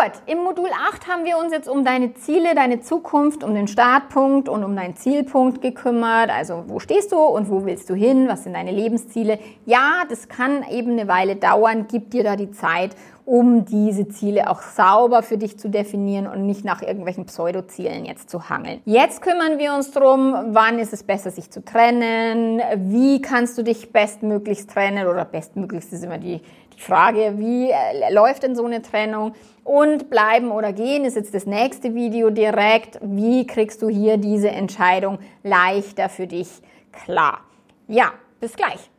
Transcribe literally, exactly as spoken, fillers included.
Gut, im Modul acht haben wir uns jetzt um deine Ziele, deine Zukunft, um den Startpunkt und um deinen Zielpunkt gekümmert. Also wo stehst du und wo willst du hin? Was sind deine Lebensziele? Ja, das kann eben eine Weile dauern. Gib dir da die Zeit, um diese Ziele auch sauber für dich zu definieren und nicht nach irgendwelchen Pseudozielen jetzt zu hangeln. Jetzt kümmern wir uns drum, wann ist es besser, sich zu trennen? Wie kannst du dich bestmöglichst trennen? Oder bestmöglichst ist immer die, die Frage, wie äh, läuft denn so eine Trennung? Und bleiben oder gehen ist jetzt das nächste Video direkt. Wie kriegst du hier diese Entscheidung leichter für dich klar? Ja, bis gleich.